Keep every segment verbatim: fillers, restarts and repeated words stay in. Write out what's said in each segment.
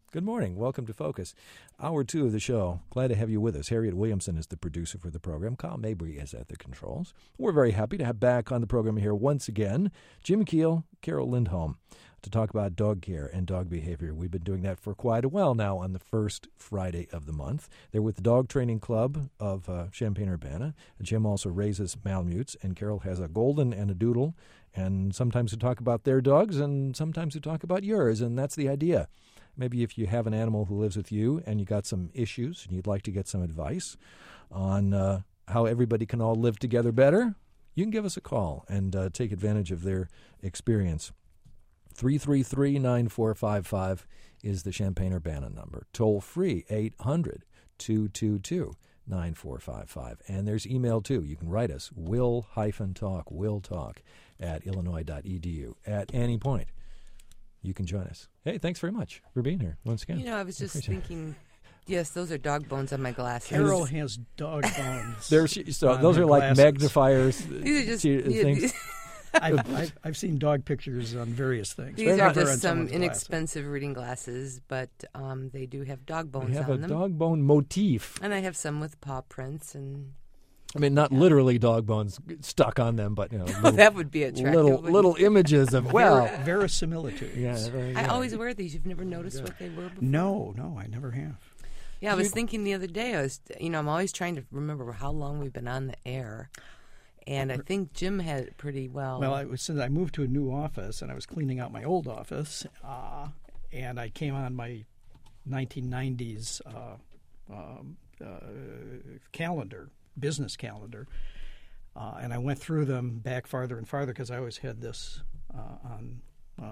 Good morning. Welcome to Focus. Hour two of the show. Glad to have you with us. Harriet Williamson is the producer for the program. Kyle Mabry is at the controls. We're very happy to have back on the program here once again Jim Keel, Carol Lindholm, to talk about dog care and dog behavior. We've been doing that for quite a while now on the first Friday of the month. They're with the Dog Training Club of uh, Champaign-Urbana. Jim also raises Malamutes, and Carol has a golden and a doodle. And sometimes we talk about their dogs, and sometimes we talk about yours, and that's the idea. Maybe if you have an animal who lives with you and you got some issues and you'd like to get some advice on uh, how everybody can all live together better, you can give us a call and uh, take advantage of their experience. three three three, nine four five five is the Champaign-Urbana number. Toll free, eight hundred, two two two, nine four five five. And there's email, too. You can write us, will-talk, will-talk, at illinois dot e d u at any point. You can join us. Hey, thanks very much for being here once again. You know, I was just thinking, yes, those are dog bones on my glasses. Carol has dog bones. There's, so those are like glasses. magnifiers. These are just to, yeah, things. I've, I've, I've seen dog pictures on various things. These They're are not just on some someone's inexpensive reading glasses, but um, they do have dog bones We have on a them. dog bone motif. And I have some with paw prints and. I mean, not literally dog bones stuck on them, but you know, little, that would be attractive. little wouldn't little it? images of well, Ver- verisimilitude. yeah. There you I go. always wear these. You've never noticed what they were before? No, no, I never have. Yeah, I was thinking the other day, I was, you know, I'm always trying to remember how long we've been on the air. And I think Jim had it pretty well. Well, I was, since I moved to a new office and I was cleaning out my old office, uh, and I came on my nineteen nineties uh, um, uh, calendar, business calendar, uh, and I went through them back farther and farther because I always had this uh, on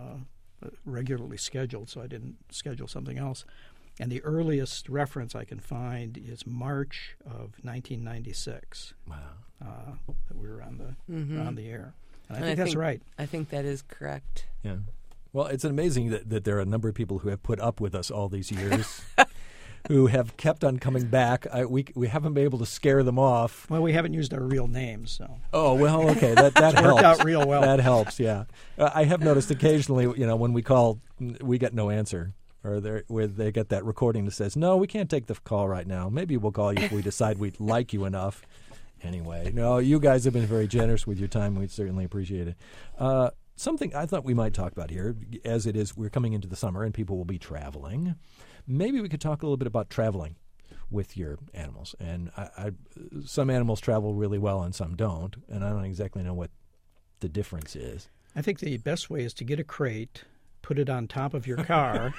uh, regularly scheduled, so I didn't schedule something else. And the earliest reference I can find is March of nineteen ninety-six. Wow. Uh, that we were on the Mhm. on the air, and I And think I that's think- right. I think that is correct. Yeah. Well, it's amazing that, that there are a number of people who have put up with us all these years, who have kept on coming back. I, we we haven't been able to scare them off. Well, we haven't used our real names, so Oh well, okay, that that it's helps. worked out real well. That helps. Yeah, uh, I have noticed occasionally, you know, when we call, we get no answer, or they where they get that recording that says, "No, we can't take the call right now. Maybe we'll call you if we decide we like you enough." Anyway, no, you guys have been very generous with your time. We certainly appreciate it. Uh, something I thought we might talk about here, as it is, we're coming into the summer and people will be traveling. Maybe we could talk a little bit about traveling with your animals. And I, I, some animals travel really well and some don't, and I don't exactly know what the difference is. I think the best way is to get a crate, put it on top of your car,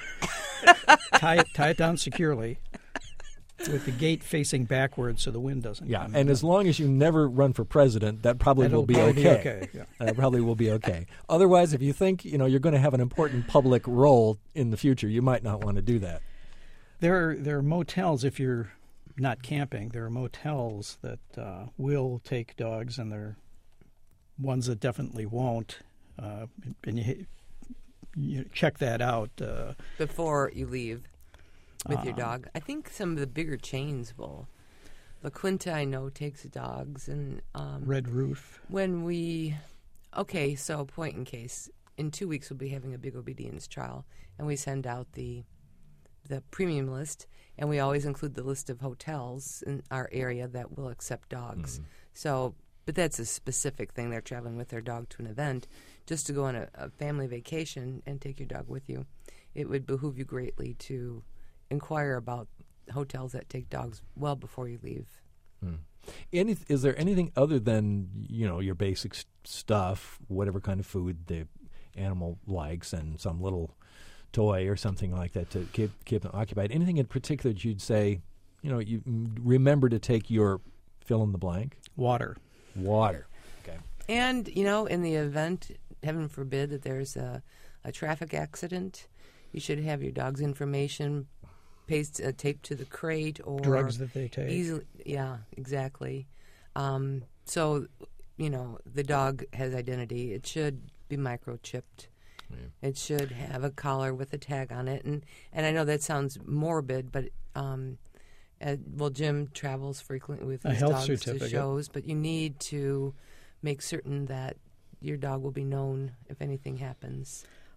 tie it tie it down securely, with the gate facing backwards so the wind doesn't Yeah, come and in. as long as you never run for president, that probably That'll will be probably okay. be okay, yeah. That probably will be okay. Otherwise, if you think you know you're going to have an important public role in the future, you might not want to do that. There are, there are motels, if you're not camping, there are motels that uh, will take dogs, and there are ones that definitely won't. Uh, and you, you check that out. Uh, Before you leave with your Uh, dog. I think some of the bigger chains will. La Quinta, I know, takes dogs. And um, Red Roof. when we, okay, so point in case, in two weeks we'll be having a big obedience trial, and we send out the the premium list, and we always include the list of hotels in our area that will accept dogs. Mm-hmm. So, but that's a specific thing. They're traveling with their dog to an event. Just to go on a, a family vacation and take your dog with you, it would behoove you greatly to inquire about hotels that take dogs well before you leave. Hmm. Any, is there anything other than you know your basic s- stuff, whatever kind of food the animal likes, and some little toy or something like that to keep keep them occupied? Anything in particular that you'd say, you know, you mm, remember to take your fill in the blank? Water. Water. Okay. And, you know, in the event, heaven forbid, that there's a, a traffic accident, you should have your dog's information paste, uh, taped to the crate, or Drugs that they take. easily. Yeah, exactly. Um, so, you know, the dog has identity. It should be microchipped. Yeah. It should have a collar with a tag on it. And, and I know that sounds morbid, but, um, uh, well, Jim travels frequently with A his health dogs to certificate. shows, but you need to make certain that your dog will be known if anything happens.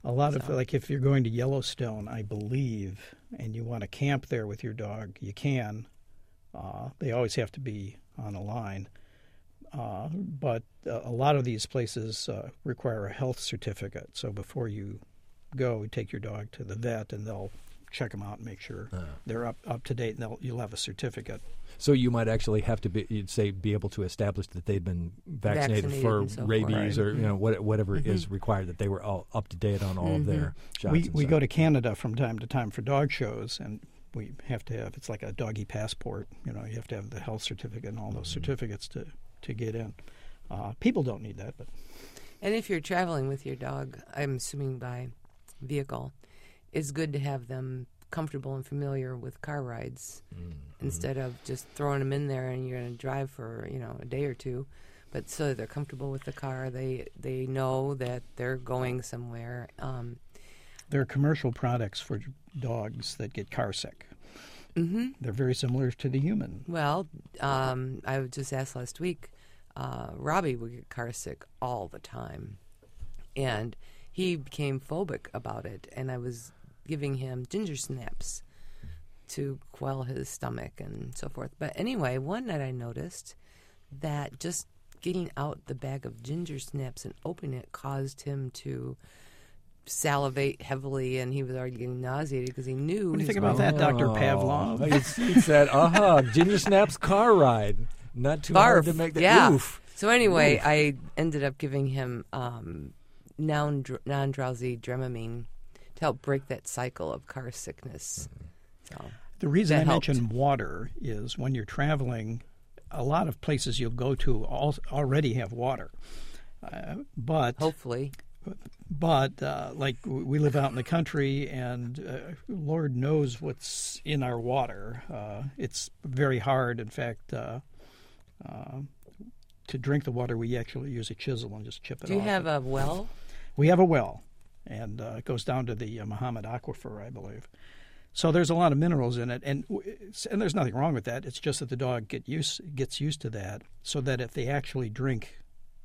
A lot So. of, like, if you're going to Yellowstone, I believe, and you want to camp there with your dog, you can. Uh, they always have to be on a line. Uh, but uh, a lot of these places uh, require a health certificate. So before you go, take your dog to the vet, and they'll check them out and make sure Uh. they're up, up to date, and they'll, you'll have a certificate. So you might actually have to be, you'd say, be able to establish that they'd been vaccinated, Vaccinated for and so forth. rabies Right. or you know what, whatever Mhm. is required, that they were all up to date on all Mhm. of their shots. We and we stuff. go to Canada from time to time for dog shows, and we have to have, it's like a doggy passport. You know, you have to have the health certificate and all those Mm-hmm. certificates to, to get in. Uh, people don't need that, but And if you're traveling with your dog, I'm assuming by vehicle, it's good to have them comfortable and familiar with car rides Mm-hmm. instead of just throwing them in there and you're going to drive for, you know, a day or two. But so that they're comfortable with the car, they they know that they're going somewhere. Um, there are commercial products for dogs that get car sick. hmm They're very similar to the human. Well, um, I was just asked last week, uh, Robbie would get car sick all the time. And he became phobic about it. And I was giving him ginger snaps to quell his stomach and so forth. But anyway, one night I noticed that just getting out the bag of ginger snaps and opening it caused him to salivate heavily, and he was already getting nauseated because he knew. What do you his think about wife- that, Doctor Oh, Pavlov? It's, it's that, aha, Ginger Snap's car ride. Not too hard Barf, to make that. yeah. Oof. So anyway, Oof. I ended up giving him um, non non-drowsy Dramamine to help break that cycle of car sickness. So The reason That I helped. mention water is when you're traveling, a lot of places you'll go to all, already have water. Uh, but hopefully, But uh, like w- we live out in the country, and uh, Lord knows what's in our water. Uh, it's very hard. In fact, uh, uh, to drink the water, we actually use a chisel and just chip it do you off. have a well? We have a well, and uh, it goes down to the uh, Muhammad Aquifer, I believe. So there's a lot of minerals in it, and and there's nothing wrong with that. It's just that the dog get used gets used to that, so that if they actually drink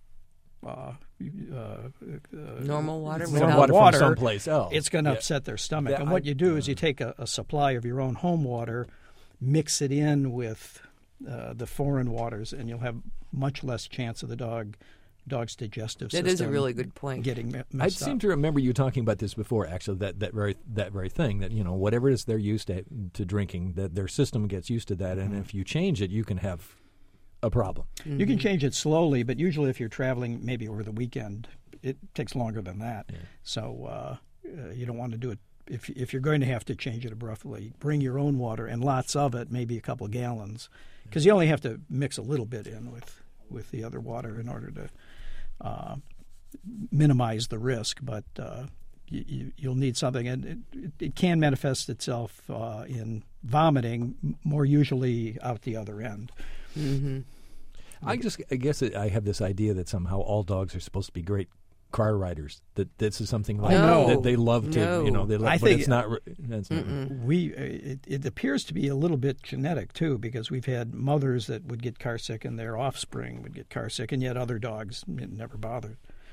uh, uh, uh, Normal water it's without- normal water, water, from someplace else. it's going to Yeah. upset their stomach. That- and what I- you do is you take a, a supply of your own home water, mix it in with uh, the foreign waters, and you'll have much less chance of the dog dog's digestive That system is a really good point. getting me- I messed seem up. to remember you talking about this before, actually, that, that very that very thing, that, you know, whatever it is they're used to, to drinking, that their system gets used to that, and if you change it, you can have a problem. You can change it slowly, but usually if you're traveling maybe over the weekend, it takes longer than that. Yeah. So uh, uh, you don't want to do it. If, if you're going to have to change it abruptly, bring your own water and lots of it, maybe a couple of gallons, because you only have to mix a little bit in with, with the other water in order to uh, minimize the risk. But uh, you, you, you'll need something, and it, it, it can manifest itself uh, in vomiting, m- more usually out the other end. hmm I just, I guess it, I have this idea that somehow all dogs are supposed to be great car riders. That this is something like No. that they love to, No. you know. They love, I but think- it's not. re- That's not Mm-mm. We uh, it, it appears to be a little bit genetic too, because we've had mothers that would get car sick and their offspring would get car sick, and yet other dogs it never bothered.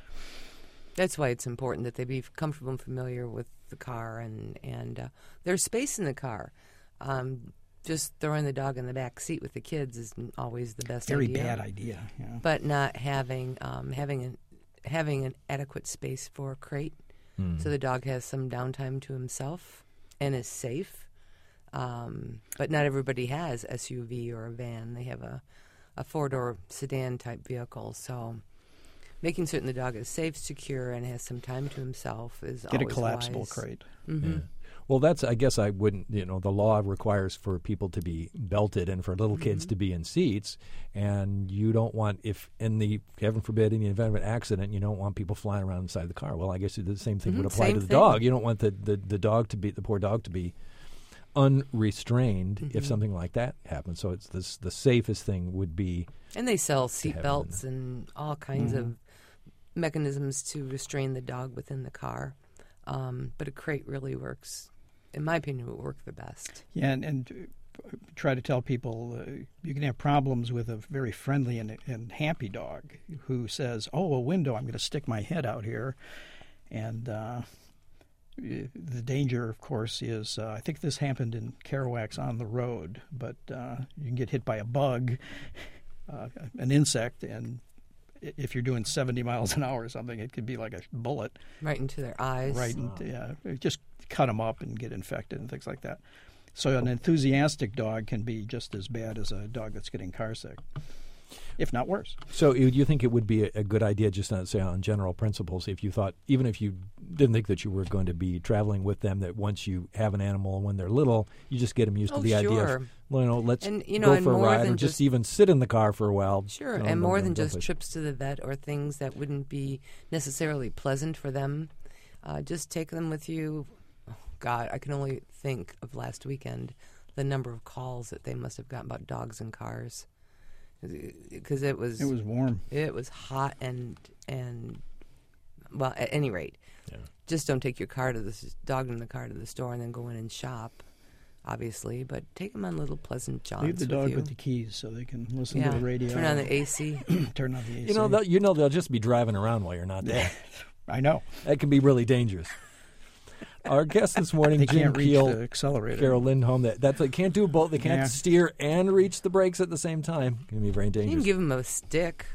That's why it's important that they be comfortable and familiar with the car, and and uh, there's space in the car. Um, just throwing the dog in the back seat with the kids isn't always the best Very idea. bad idea. Yeah. But not having um, having an having an adequate space for a crate, Hmm. so the dog has some downtime to himself and is safe. Um, but not everybody has S U V or a van. They have a, a four-door sedan type vehicle. So making certain the dog is safe, secure, and has some time to himself is Get a always collapsible wise. crate. Mm-hmm. Yeah. Well, that's, I guess I wouldn't, you know, the law requires for people to be belted and for little kids Mhm. to be in seats. And you don't want, if in the, heaven forbid, in the event of an accident, you don't want people flying around inside the car. Well, I guess the same thing Mhm, would apply same to the thing. dog. You don't want the, the, the dog to be, the poor dog to be unrestrained if Mhm. something like that happens. So it's this, the safest thing would be, And they sell To seat have it in belts and all kinds Mhm. of mechanisms to restrain the dog within the car. Um, but a crate really works, in my opinion, would work the best. Yeah, and, and uh, try to tell people uh, you can have problems with a very friendly and, and happy dog who says, "Oh, a window! I'm going to stick my head out here," and uh, the danger, of course, is uh, I think this happened in Kerouac's On the Road, but uh, you can get hit by a bug, uh, an insect, and if you're doing seventy miles an hour or something, it could be like a bullet. Right into their eyes. Right, and, yeah, just cut them up and get infected and things like that. So an enthusiastic dog can be just as bad as a dog that's getting car sick, if not worse. So you you think it would be a, a good idea, just on, say on general principles, if you thought, even if you didn't think that you were going to be traveling with them, that once you have an animal when they're little, you just get them used oh, to the sure. idea of, well, you know, let's and, you know, go and for a more ride, than or just, just even sit in the car for a while. Sure, you know, and go- more go- than go just for it. trips to the vet or things that wouldn't be necessarily pleasant for them. Uh, just take them with you. Oh, God, I can only think of last weekend the number of calls that they must have gotten about dogs in cars, because it was It was warm. it was hot and and well, at any rate, Yeah. just don't take your car to the s- dog in the car to the store and then go in and shop, obviously. But take them on little pleasant jaunts. Leave the dog with, you. with the keys so they can listen yeah. to the radio. Turn on the A C. Turn on the A C. You know, they'll- you know, they'll just be driving around while you're not there. I know. That can be really dangerous. Our guest this morning, They Jim can't reach Keel, the accelerator. Carol Lindholm, that that's they can't do both. They can't Yeah. steer and reach the brakes at the same time. It can be very You can dangerous. give them a stick.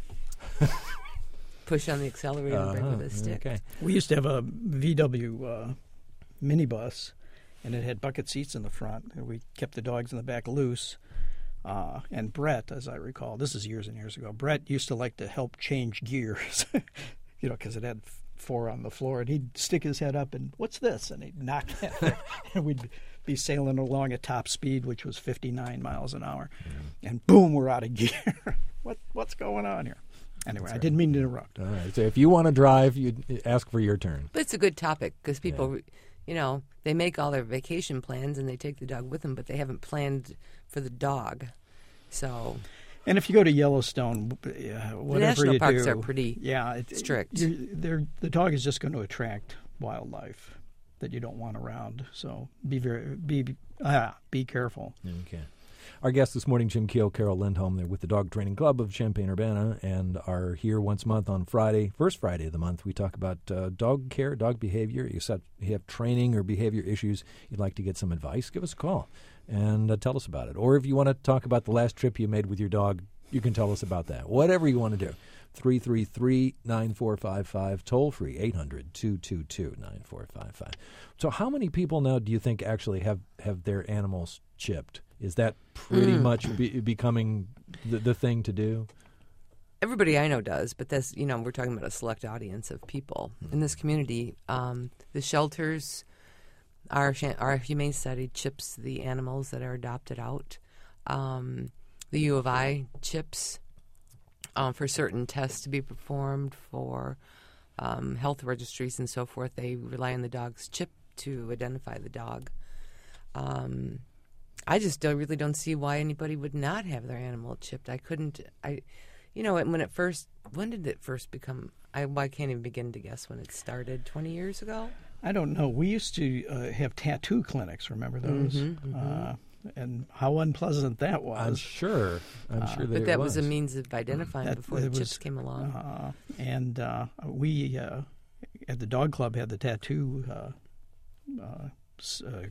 Push on the accelerator and brake Uh-huh, with a stick. Okay. We used to have a V W uh, minibus, and it had bucket seats in the front. And we kept the dogs in the back loose. Uh, and Brett, as I recall, this is years and years ago, Brett used to like to help change gears, you know, because it had f- four on the floor. And he'd stick his head up and, what's this? And he'd knock it. And we'd be sailing along at top speed, which was fifty-nine miles an hour. Mm-hmm. And boom, we're out of gear. what What's going on here? Anyway, That's I right. didn't mean to interrupt. All right. So if you want to drive, you ask for your turn. But it's a good topic because people, you know, they make all their vacation plans and they take the dog with them, but they haven't planned for the dog. So And if you go to Yellowstone, uh, whatever national you parks do, are pretty yeah, it, strict. You're, they're, the dog is just going to attract wildlife that you don't want around. So be very be ah, be careful. Okay. Our guest this morning, Jim Keel, Carol Lindholm. They're with the Dog Training Club of Champaign-Urbana and are here once a month on Friday, first Friday of the month. We talk about uh, dog care, dog behavior. You set- you have training or behavior issues, you'd like to get some advice, give us a call and uh, tell us about it. Or if you want to talk about the last trip you made with your dog, you can tell us about that. Whatever you want to do. three three three, nine four five five, toll free, eight hundred, two two two, nine four five five. So how many people now do you think actually have, have their animals chipped? Is that pretty Mm. much be, becoming the, the thing to do? Everybody I know does, but that's, you know, we're talking about a select audience of people in this community. Um, the shelters, our shan- our Humane Society chips the animals that are adopted out. Um, the U of I chips um, for certain tests to be performed, for um, health registries and so forth. They rely on the dog's chip to identify the dog. Um, I just don't, really don't see why anybody would not have their animal chipped. I couldn't. I, you know, when it first, when did it first become? I, I can't even begin to guess when it started. Twenty years ago. I don't know. We used to uh, have tattoo clinics. Remember those? Mhm, mhm. Uh, and how unpleasant that I'm was. sure. I'm sure that But it that was. was a means of identifying That- before it the was, chips came along. Uh, and uh, we uh, at the dog club had the tattoo uh, uh, s- uh,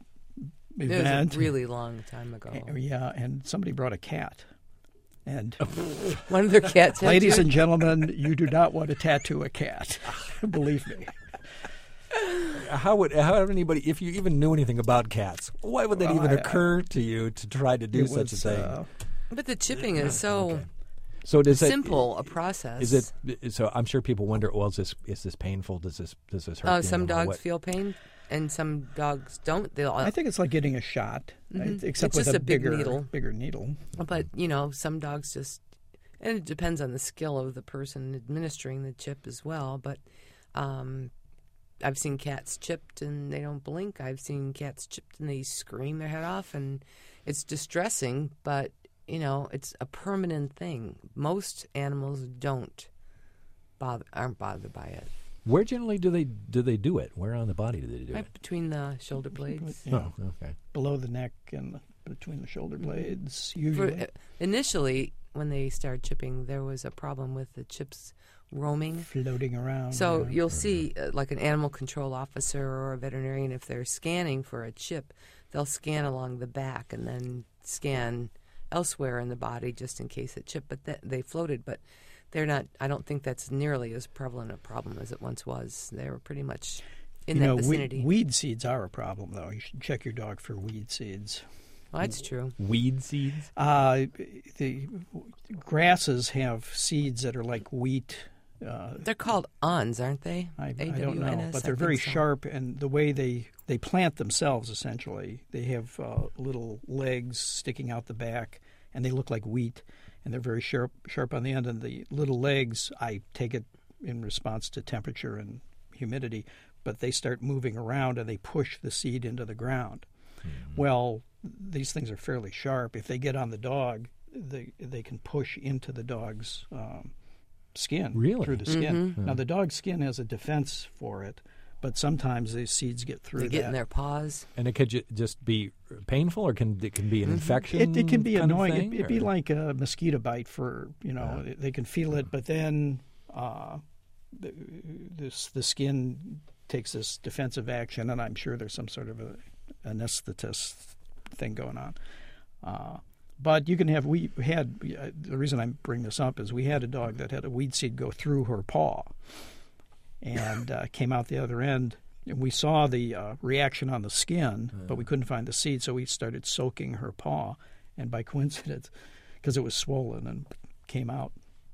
it event. was a really long time ago. Uh, yeah, and somebody brought a cat. And One of their cats. had ladies to- and gentlemen, you do not want to tattoo a cat. Believe me. How would how would anybody, if you even knew anything about cats, why would that Well, even I- occur to you to try to do It such was, a thing? uh, But the chipping is so Okay. So does simple a process. It, is it? So I'm sure people wonder, well, is this is this painful? Does this does this hurt? Uh, the some animal? dogs What- feel pain, and some dogs don't. They'll, I think it's like getting a shot, Mhm. except It's with just a, a big bigger needle. bigger needle. But, you know, some dogs just, and it depends on the skill of the person administering the chip as well. But um, I've seen cats chipped and they don't blink. I've seen cats chipped and they scream their head off, and it's distressing, but, you know, it's a permanent thing. Most animals don't bother, aren't bothered by it. Where generally do they do they do it? Where on the body do they do Right it? between the shoulder blades. Yeah, Oh, okay. below the neck and between the shoulder blades, usually. For, uh, initially, when they started chipping, there was a problem with the chips roaming. Floating around. So yeah. you'll see, uh, like an animal control officer or a veterinarian, if they're scanning for a chip, they'll scan along the back and then scan elsewhere in the body just in case it chipped. But th- they floated, but they're not. I don't think that's nearly as prevalent a problem as it once was. They were pretty much in you that know, vicinity. Weed, weed seeds are a problem, though. You should check your dog for weed seeds. Well, that's true. Weed seeds? Uh, the grasses have seeds that are like wheat. Uh, They're called awns, aren't they? I, I A W don't N know, S, but I they're very think so. sharp, and the way they, they plant themselves, essentially, they have uh, little legs sticking out the back, and they look like wheat, and they're very sharp sharp on the end. And the little legs, I take it in response to temperature and humidity, but they start moving around, and they push the seed into the ground. Mm-hmm. Well, these things are fairly sharp. If they get on the dog, they they can push into the dog's um, skin, really? through the skin. Mm-hmm. Now, the dog's skin has a defense for it, but sometimes these seeds get through They get that. in their paws. And it could ju- just be painful, or can it can be an Mm-hmm. infection? It, it can be kind of annoying. thing, It, it'd be or- like a mosquito bite for, you know, Yeah. they can feel it, but then uh, the, this, the skin takes this defensive action, and I'm sure there's some sort of a anesthetist thing going on. Uh, but you can have, we had, uh, the reason I bring this up is we had a dog that had a weed seed go through her paw and uh, came out the other end. And we saw the uh, reaction on the skin, but we couldn't find the seed, so we started soaking her paw. And by coincidence, because it was swollen and came out,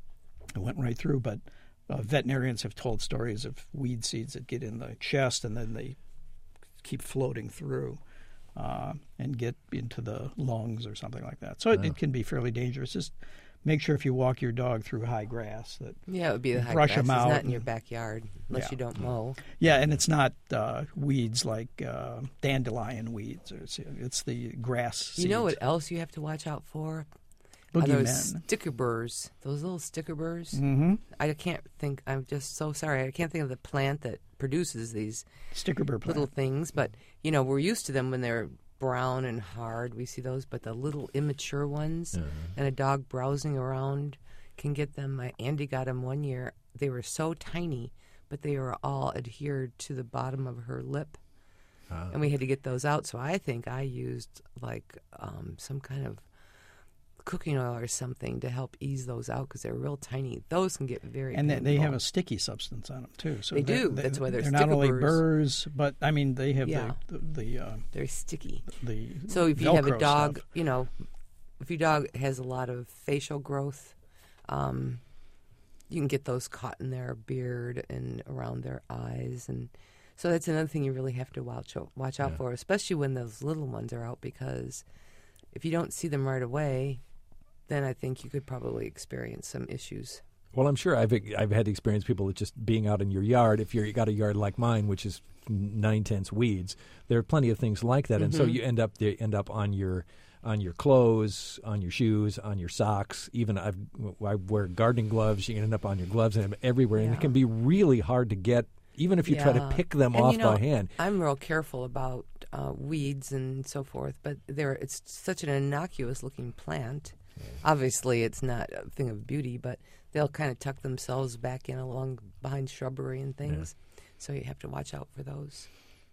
it went right through. But uh, veterinarians have told stories of weed seeds that get in the chest and then they keep floating through uh, and get into the lungs or something like that. So it, Wow. it can be fairly dangerous. Just make sure if you walk your dog through high grass that Yeah, it would be the high Brush grass. them It's out not in your and- backyard unless Yeah. you don't mow. yeah, and it's not uh, weeds like uh, dandelion weeds. Or it's, it's the grass. You know what seeds. else you have to watch out for? Are those Boogeymen. sticker burrs. Those little sticker burrs. Mm-hmm. I can't think. I'm just so sorry. I can't think of the plant that produces these Sticker burr plant. little things. But you know, we're used to them when they're brown and hard. We see those, but the little immature ones, Uh-huh. and a dog browsing around can get them. My Andy got them one year. They were so tiny, but they were all adhered to the bottom of her lip, Ah. and we had to get those out. So I think I used like um, some kind of cooking oil or something to help ease those out because they're real tiny. Those can get very And they, they have painful. a sticky substance on them too. So They they're- do. They're, That's why they're they're not sticker only burrs. burrs, but I mean they have Yeah. the the the, uh, They're sticky. the So if you have a Velcro dog, stuff. you know, if your dog has a lot of facial growth, um, you can get those caught in their beard and around their eyes, and so that's another thing you really have to watch out, watch out Yeah. for, especially when those little ones are out, because if you don't see them right away, then I think you could probably experience some issues. Well, I'm sure I've I've had experience people with just being out in your yard. If you're, you got a yard like mine, which is nine tenths weeds, there are plenty of things like that, and so Mhm. you end up they end up on your on your clothes, on your shoes, on your socks. Even I've, I wear gardening gloves. You can end up on your gloves and everywhere, and Yeah. it can be really hard to get, even if you try to Yeah. pick them And, off you know, by hand. I'm real careful about uh, weeds and so forth, but there it's such an innocuous looking plant. Obviously, it's not a thing of beauty, but they'll kind of tuck themselves back in along behind shrubbery and things. So you have to watch out for those.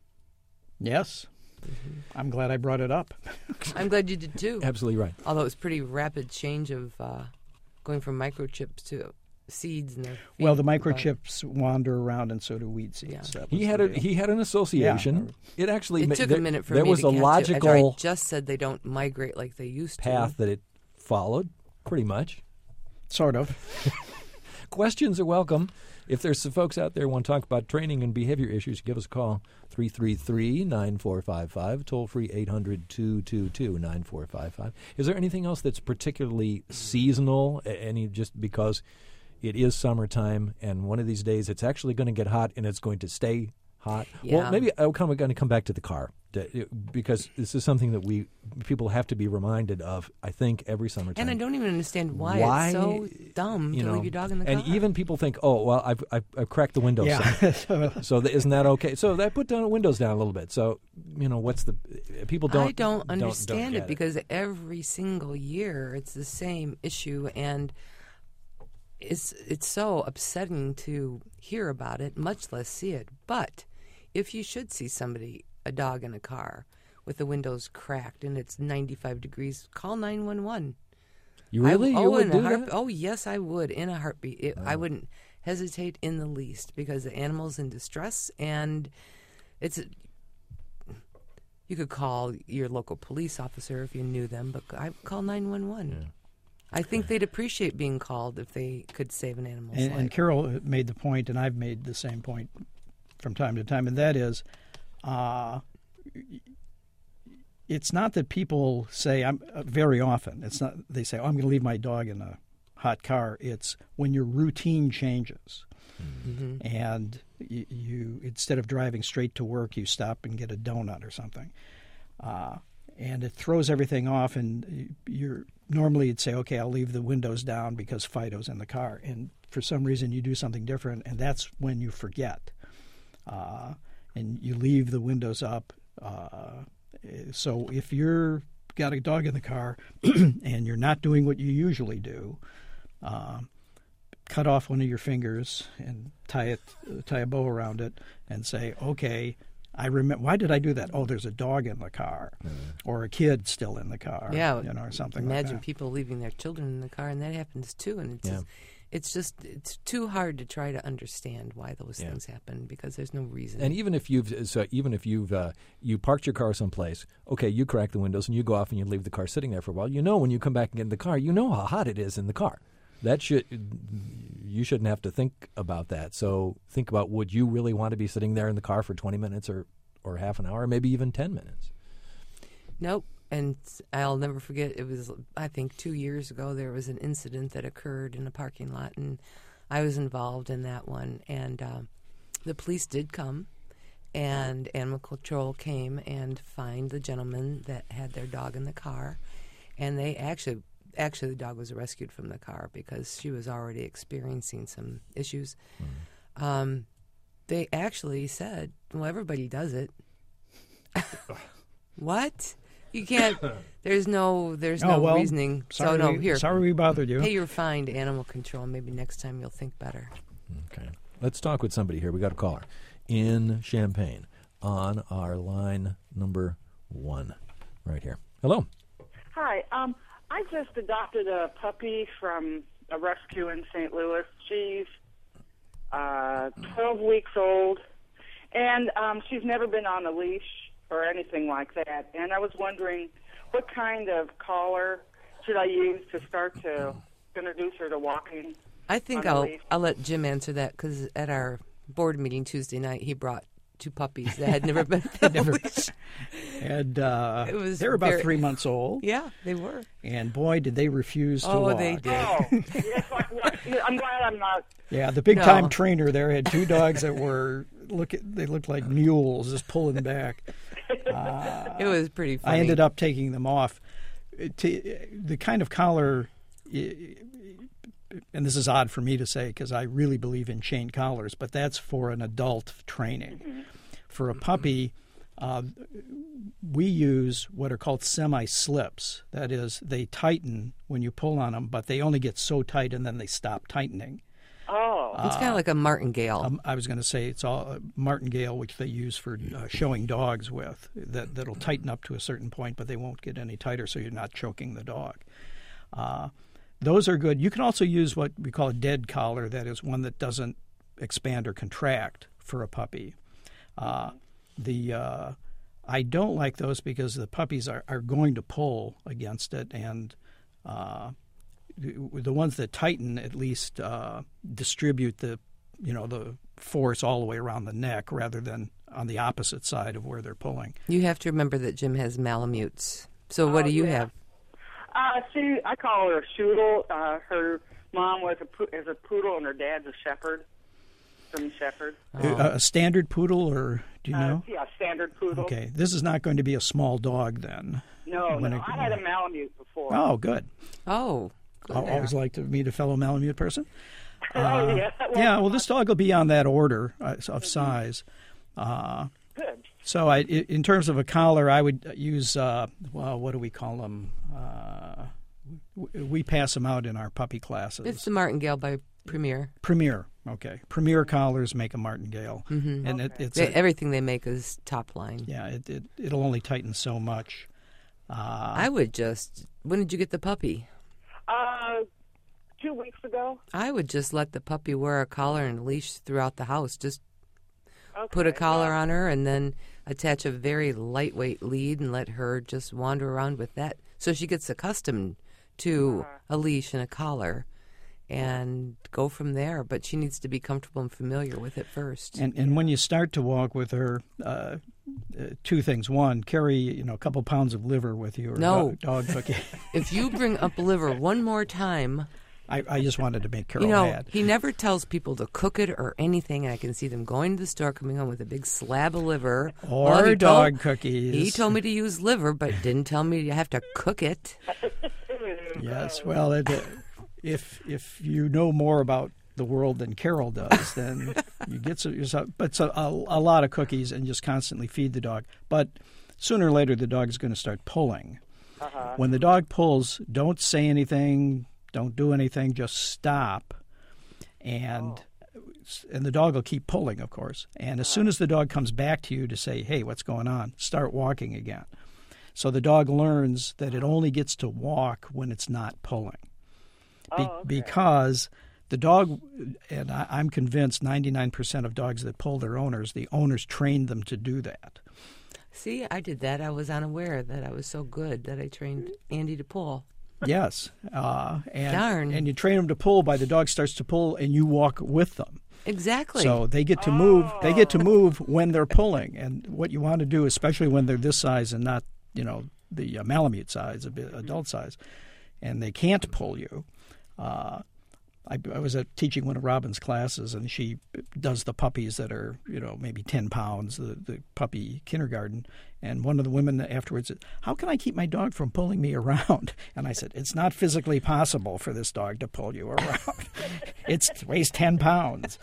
Yes, I'm glad I brought it up. I'm glad you did too. Absolutely right. Although it's pretty rapid change of uh, going from microchips to seeds in their feet. Well, the But- microchips wander around, and so do weed seeds. Yeah. That He was had the a deal. he had an association. It actually It ma- took there, a minute for there me was to a catch logical it. I just said they don't migrate like they used to. path that it followed, pretty much. Sort of. Questions are welcome. If there's some folks out there who want to talk about training and behavior issues, give us a call, three three three, nine four five five, toll-free eight hundred, two two two, nine four five five. Is there anything else that's particularly seasonal, A- any just because it is summertime and one of these days it's actually going to get hot and it's going to stay hot? Yeah. Well, maybe I'm going to come back to the car. D- Because this is something that we people have to be reminded of, I think, every summertime. And I don't even understand why, Why, it's so dumb you to know, leave your dog in the and car. even people think, oh, well, I've, I've, I've cracked the windows. Yeah. some. So th- isn't that okay? So I put down the windows down a little bit. So, you know, what's the... People don't... I don't don't- don't understand get it because every single year it's the same issue, and it's it's so upsetting to hear about it, much less see it. But if you should see somebody, a dog in a car with the windows cracked and it's ninety-five degrees, call nine one one. You really? I, you oh, would in do a heart, that? Oh, yes, I would, in a heartbeat. It, Oh. I wouldn't hesitate in the least because the animal's in distress, and it's... You could call your local police officer if you knew them, but I call nine one one. Yeah. I think they'd appreciate being called if they could save an animal's And, life. and Carol made the point, and I've made the same point from time to time, and that is, uh, it's not that people say, I'm uh, very often, it's not, they say, oh, I'm going to leave my dog in a hot car. It's when your routine changes. Mm-hmm. And you, you, instead of driving straight to work, you stop and get a donut or something. Uh, and it throws everything off, and you're normally you'd say, okay, I'll leave the windows down because Fido's in the car. And for some reason you do something different, and that's when you forget. Uh, and you leave the windows up. Uh, so if you're got a dog in the car and you're not doing what you usually do, uh, cut off one of your fingers and tie it, tie a bow around it, and say, okay, I remember. Why did I do that? Oh, there's a dog in the car, mm-hmm. or a kid still in the car. Yeah, you know, or something. Imagine like that. people leaving their children in the car, and that happens too. And it's Yeah. just, it's just it's too hard to try to understand why those Yeah. things happen because there's no reason. And even if you've so even if you've uh, you parked your car someplace, okay, you crack the windows and you go off and you leave the car sitting there for a while. You know, when you come back and get in the car, you know how hot it is in the car. That should you shouldn't have to think about that. So think about, would you really want to be sitting there in the car for twenty minutes or, or half an hour, or maybe even ten minutes? Nope. And I'll never forget, it was, I think, two years ago, there was an incident that occurred in a parking lot, and I was involved in that one. And uh, the police did come, and Animal Control came and fined the gentleman that had their dog in the car. And they actually, actually the dog was rescued from the car because she was already experiencing some issues. Mm. Um, they actually said, well, everybody does it. What? You can't. There's no. There's oh, no well, reasoning. Sorry so no. we, Here. Sorry we bothered you. Pay your fine to Animal Control. Maybe next time you'll think better. Okay. Let's talk with somebody here. We got a caller in Champaign on our line number one, right here. Hello. Hi. Um, I just adopted a puppy from a rescue in Saint Louis. She's uh, twelve weeks old, and um, she's never been on a leash or anything like that. And I was wondering, what kind of collar should I use to start to introduce her to walking? I think on a I'll leash? I'll let Jim answer that because at our board meeting Tuesday night, he brought two puppies that had never been on a Never. leash. And uh, It was they were about very- three months old. Yeah, they were. And boy, did they refuse to Oh, walk. they did. Oh, yes, I, I'm glad I'm not. Yeah, the big time No. trainer there had two dogs that were look. At, they looked like mules, just pulling back. It was pretty funny. I ended up taking them off. It- to- the kind of collar, i- and this is odd for me to say because I really believe in chain collars, but that's for an adult training. Mm-hmm. For a puppy, uh, we use what are called semi-slips. That is, they tighten when you pull on them, but they only get so tight and then they stop tightening. Oh, It's kind of like a martingale. Um, I was going to say it's all uh, martingale, which they use for uh, showing dogs with. That that'll tighten up to a certain point, but they won't get any tighter, so you're not choking the dog. Uh, those are good. You can also use what we call a dead collar. That is one that doesn't expand or contract for a puppy. Uh, the uh, I don't like those because the puppies are, are going to pull against it, and uh, the, the ones that tighten at least uh, distribute the you know the force all the way around the neck rather than on the opposite side of where they're pulling. You have to remember that Jim has Malamutes. So what Oh, do you yeah. have? Uh, she, I call her a Shoodle. Uh, her mom was a po- is a poodle, and her dad's a shepherd. German Shepherd. Oh. A, a standard poodle, or do you Uh, know? yeah, standard poodle. Okay, this is not going to be a small dog then. No, When no, it- I had a Malamute before. Oh, good. Oh, good I there. always like to meet a fellow Malamute person. oh, yeah. Well, Yeah, well, this dog will be on that order uh, of size. Uh, good. so, I, i- in terms of a collar, I would use, uh, well, what do we call them? Uh, w- we pass them out in our puppy classes. It's the Martingale by Premier. Premier, okay. Premier collars make a martingale. Mm-hmm. And it, it's, They, a, everything they make is top line. yeah, it, it, it'll only tighten so much. Uh, I would just. When did you get the puppy? Uh, two weeks ago. I would just let the puppy wear a collar and a leash throughout the house. Just Okay. put a collar yeah. on her and then attach a very lightweight lead and let her just wander around with that. So she gets accustomed to a leash and a collar and go from there. But she needs to be comfortable and familiar with it first. And and when you start to walk with her, uh, uh, two things. One, carry you know a couple pounds of liver with you, or No. dog, dog cookie. If you bring up liver one more time, I, I just wanted to make Carol you know, mad. he never tells people to cook it or anything. And I can see them going to the store, coming home with a big slab of liver. Or Well, he dog told- cookies. He told me to use liver, but didn't tell me you have to cook it. Yes, well, it, uh, if if you know more about the world than Carol does, then you get some, yourself. But it's a, a, a lot of cookies, and just constantly feed the dog. But sooner or later, the dog is going to start pulling. Uh-huh. When the dog pulls, don't say anything, don't do anything, just stop, and and the dog will keep pulling, of course. And as soon as the dog comes back to you to say, "Hey, what's going on?" start walking again. So the dog learns that it only gets to walk when it's not pulling. Be- Oh, okay. Because the dog, and I, I'm convinced ninety-nine percent of dogs that pull their owners, the owners trained them to do that. See, I did that. I was unaware that I was so good that I trained Andy to pull. Yes. Uh, and, Darn. And you train them to pull by the dog starts to pull and you walk with them. Exactly. So they get to move. They get to move when they're pulling. And what you want to do, especially when they're this size and not, you know, the uh, Malamute size, a bit adult size, and they can't pull you. Uh, I, I was uh, teaching one of Robin's classes, and she does the puppies that are, you know, maybe ten pounds, the, the puppy kindergarten. And one of the women afterwards said, "How can I keep my dog from pulling me around?" And I said, "It's not physically possible for this dog to pull you around. It's, it weighs ten pounds.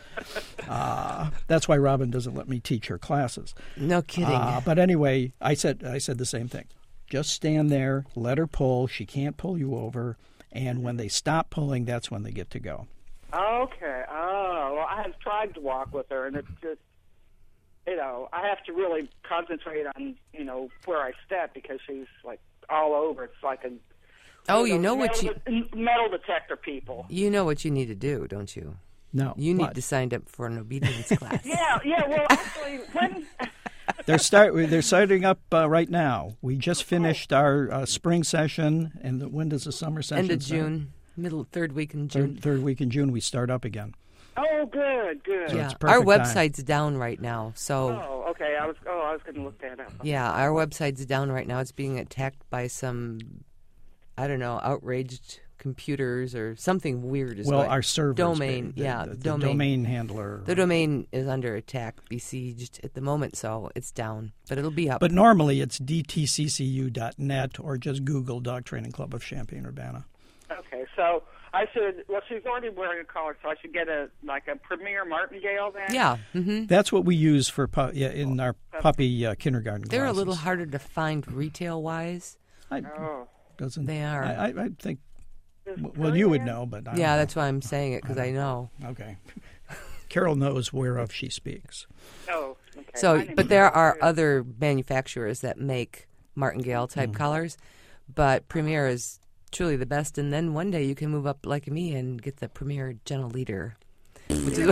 Uh, that's why Robin doesn't let me teach her classes. no kidding. Uh, but anyway, I said I said the same thing. Just stand there, let her pull. She can't pull you over. And when they stop pulling, that's when they get to go. Okay. Oh, well, I have tried to walk with her, and it's just, you know, I have to really concentrate on, you know, where I step because she's like all over. It's like a oh, you know what metal, you de- metal detector people. you know what you need to do, don't you? No, You need what? to sign up for an obedience class. Yeah, yeah. Well, actually, when They're start. They're starting up uh, right now. We just finished our uh, spring session, and the, when does the summer session End of start? June, middle third week in June. Third, third week in June, we start up again. oh, good, good. Yeah, it's our perfect time. website's down right now. So Oh, okay. I was oh, I was going to look that up. yeah, our website's down right now. It's being attacked by some, I don't know, outraged computers or something weird. Is Well, what- our servers, domain, the, yeah, the, the domain. domain handler. The domain is under attack, besieged at the moment, so it's down, but it'll be up. But normally it's d t c c u dot net or just Google Dog Training Club of Champaign-Urbana. Okay, so I should. Well, she's already wearing a collar, so I should get a like a Premier Martingale then. yeah, hmm That's what we use for pu- yeah, in our puppy uh, kindergarten they're classes. a little harder to find retail-wise. I, Oh. doesn't, They are. I, I, I think, Does well, you would Brilliant- know, but I Yeah, don't that's why I'm saying it, because I know. know. Okay. Carol knows whereof she speaks. Oh, okay. So, I didn't but there know are that. other manufacturers that make martingale-type collars, but Premier is truly the best, and then one day you can move up like me and get the Premier Gentle Leader, which is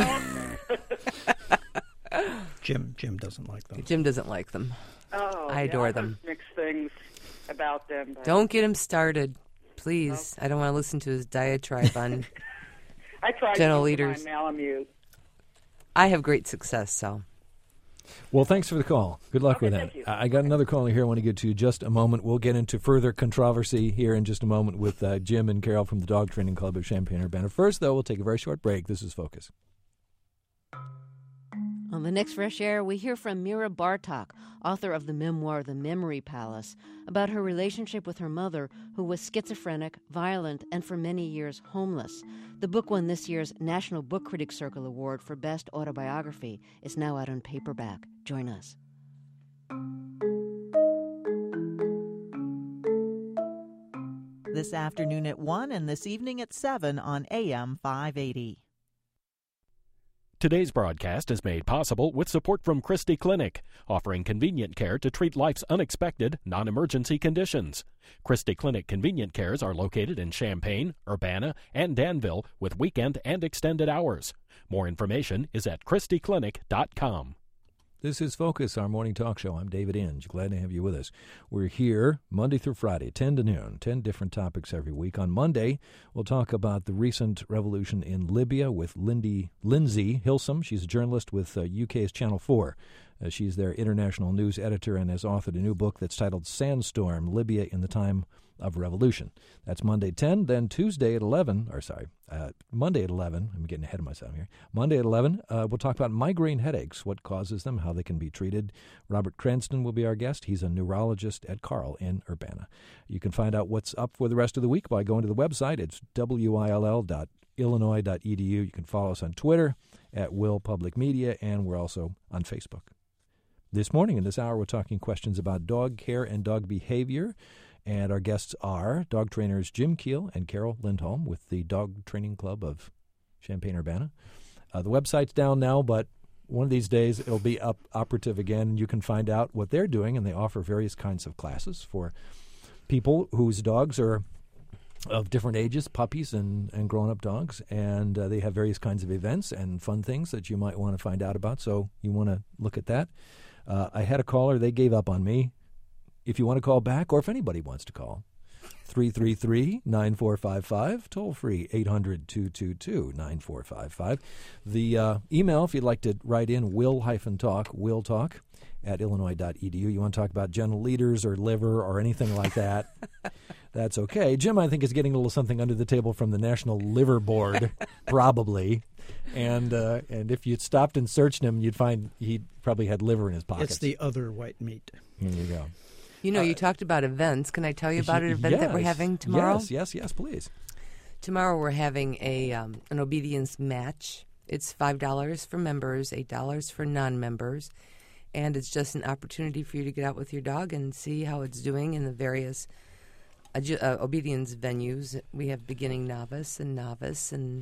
Jim Jim doesn't like them. Jim doesn't like them. Oh, I yeah, adore I've them. heard Mixed things about them. But Don't get him started, please. I don't want to listen to his diatribe on. I tried Gentle to Leaders. use my Malamute. I have great success, so. Well, thanks for the call. Good luck Okay, with that. thank you. I I got another caller here I want to get to just a moment. We'll get into further controversy here in just a moment with uh, Jim and Carol from the Dog Training Club of Champaign-Urbana. First, though, we'll take a very short break. This is Focus. On the next Fresh Air, we hear from Mira Bartok, author of the memoir The Memory Palace, about her relationship with her mother, who was schizophrenic, violent, and for many years homeless. The book won this year's National Book Critics Circle Award for Best Autobiography. It's now out on paperback. Join us. This afternoon at one and this evening at seven on A M five eighty. Today's broadcast is made possible with support from Christie Clinic, offering convenient care to treat life's unexpected, non-emergency conditions. Christie Clinic convenient cares are located in Champaign, Urbana, and Danville with weekend and extended hours. More information is at christie clinic dot com. This is Focus, our morning talk show. I'm David Inge. Glad to have you with us. We're here Monday through Friday, ten to noon, ten different topics every week. On Monday, we'll talk about the recent revolution in Libya with Lindy, Lindsay Hilsum. She's a journalist with uh, U K's Channel four. Uh, she's their international news editor and has authored a new book that's titled Sandstorm, Libya in the Time of Revolution. That's Monday at ten. Then Tuesday at eleven, or sorry, uh, Monday at eleven. I'm getting ahead of myself here. Monday at eleven, uh, we'll talk about migraine headaches, what causes them, how they can be treated. Robert Cranston will be our guest. He's a neurologist at Carle in Urbana. You can find out what's up for the rest of the week by going to the website. It's w i l l dot illinois dot e d u. You can follow us on Twitter at Will Public Media, and we're also on Facebook. This morning in this hour, we're talking questions about dog care and dog behavior. And our guests are dog trainers Jim Keel and Carol Lindholm with the Dog Training Club of Champaign-Urbana. Uh, the website's down now, but one of these days it'll be up operative again. You can find out what they're doing, and they offer various kinds of classes for people whose dogs are of different ages, puppies and, and grown-up dogs. And uh, they have various kinds of events and fun things that you might want to find out about, so you want to look at that. Uh, I had a caller. They gave up on me. If you want to call back, or if anybody wants to call, three three three, nine four five five, toll free, eight hundred, two two two, nine four five five. The uh, email, if you'd like to write in, will-talk, will-talk at illinois dot e d u. You want to talk about general leaders or liver or anything like that, that's okay. Jim, I think, is getting a little something under the table from the National Liver Board, probably. And uh, and if you stopped and searched him, you'd find he probably had liver in his pockets. It's the other white meat. There you go. You know, Uh, you talked about events. Can I tell you about an event yes, that we're having tomorrow? Yes, yes, yes, please. Tomorrow we're having a um, an obedience match. It's five dollars for members, eight dollars for non-members, and it's just an opportunity for you to get out with your dog and see how it's doing in the various uh, uh, obedience venues. We have beginning novice and novice and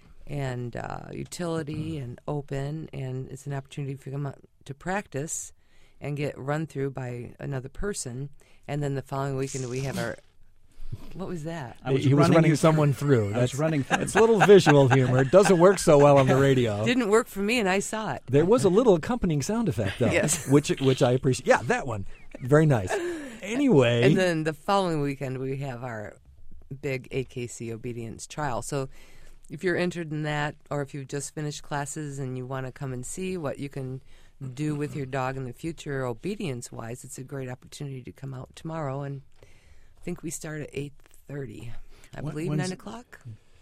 and uh, utility and open, and it's an opportunity for you to come out to practice and get run through by another person. And then the following weekend we have our... What was that? I was he was running running you- someone through. I was That's, running through. It's a little visual humor. It doesn't work so well on the radio. Didn't work for me, and I saw it. There was a little accompanying sound effect, though, Yes. which which I appreciate. Yeah, that one. Very nice. Anyway. And then the following weekend we have our big A K C obedience trial. So if you're interested in that, or if you've just finished classes and you want to come and see what you can do with your dog in the future obedience-wise, it's a great opportunity to come out tomorrow. And I think we start at eight thirty. I When- believe when's- nine o'clock?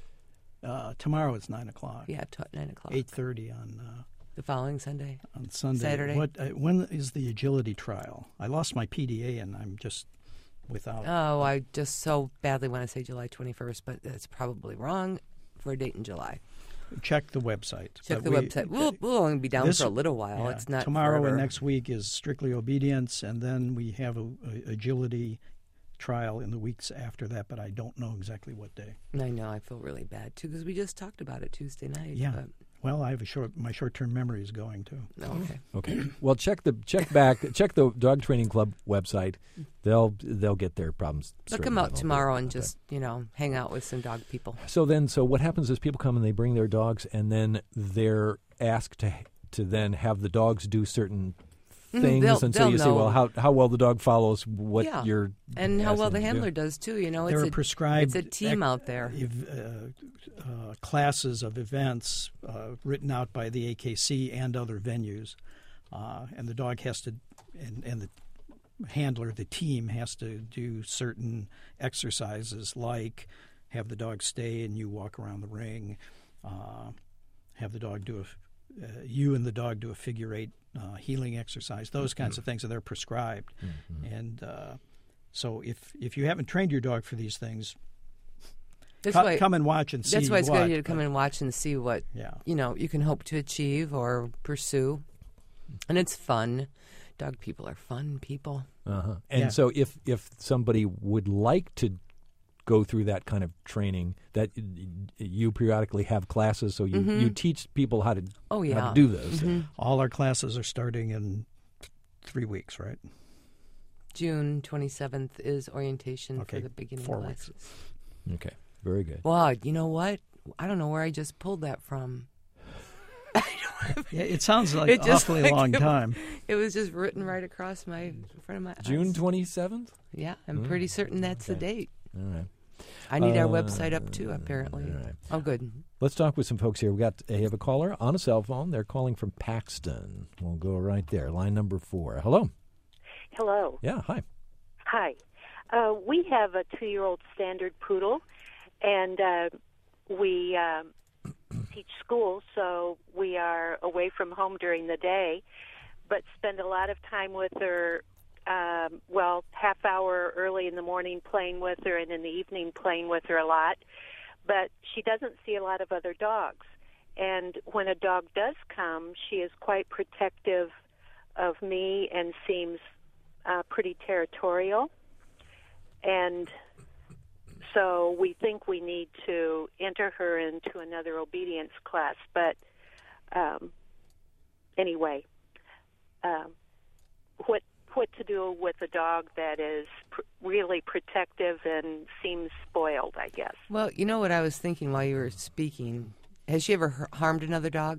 Uh, tomorrow it's nine o'clock. Yeah, t- nine o'clock. Eight thirty on uh, The following Sunday. on Sunday. Saturday. What? Uh, when is the agility trial? I lost my P D A and I'm just without. Oh, I just so badly want to say July twenty-first, but that's probably wrong for a date in July. Check the website. Check But the we- website. We'll, we'll only be down this- for a little while. yeah, It's not tomorrow forever. and next week is strictly obedience, and then we have a, a agility trial in the weeks after that. But I don't know exactly what day. I know. I feel really bad too because we just talked about it Tuesday night. Yeah. But, Well, I have a short. My short-term memory is going too. no, okay. Okay. Well, check the check back check the Dog Training Club website. They'll they'll get their problems. They'll straightened come out over. tomorrow and Okay. just you know hang out with some dog people. So then, so what happens is people come and they bring their dogs, and then they're asked to to then have the dogs do certain Mhm, things, they'll- and so they'll you say, know. well, how how well the dog follows what Yeah. you're And how well asking the them to handler do. does too. You know, There it's are a prescribed it's a team ec- out there. ev- uh, uh, classes of events uh, written out by the A K C and other venues, uh, and the dog has to, and, and the handler, the team has to do certain exercises like have the dog stay and you walk around the ring, uh, have the dog do a uh, you and the dog do a figure eight uh, healing exercise, those kinds mm-hmm. of things, and they're prescribed. Mm-hmm. And uh, so if if you haven't trained your dog for these things, that's co- why, come and watch and see That's why it's what, good idea to come and watch and see what yeah. you know you can hope to achieve or pursue. And it's fun. Dog people are fun people. Uh-huh. And yeah. so if if somebody would like to go through that kind of training, that you periodically have classes, so you, mm-hmm. you teach people how to oh, yeah. how to do those. Mm-hmm. All our classes are starting in th- three weeks, right? June twenty-seventh is orientation okay. for the beginning Four classes. Weeks. Okay, very good. Wow, you know what? I don't know where I just pulled that from. Yeah, it sounds like it an just, awfully like, long it, time. It was just written right across my in front of my eyes. June twenty-seventh? Yeah, I'm Mm, pretty certain that's okay. the date. All right. I need uh, our website up too, apparently. All right. Oh, good. Let's talk with some folks here. We got uh, have a caller on a cell phone. They're calling from Paxton. We'll go right there. Line number four. Hello. Hello. Yeah, hi. Hi. Uh, we have a two-year-old standard poodle, and uh, we uh, teach school, so we are away from home during the day, but spend a lot of time with her, um, well, half hour early in the morning playing with her, and in the evening playing with her a lot. But she doesn't see a lot of other dogs. And when a dog does come, she is quite protective of me and seems uh, pretty territorial. And so we think we need to enter her into another obedience class. But um, anyway, um, what what to do with a dog that is pr- really protective and seems spoiled, I guess. Well, you know what I was thinking while you were speaking? Has she ever har- harmed another dog?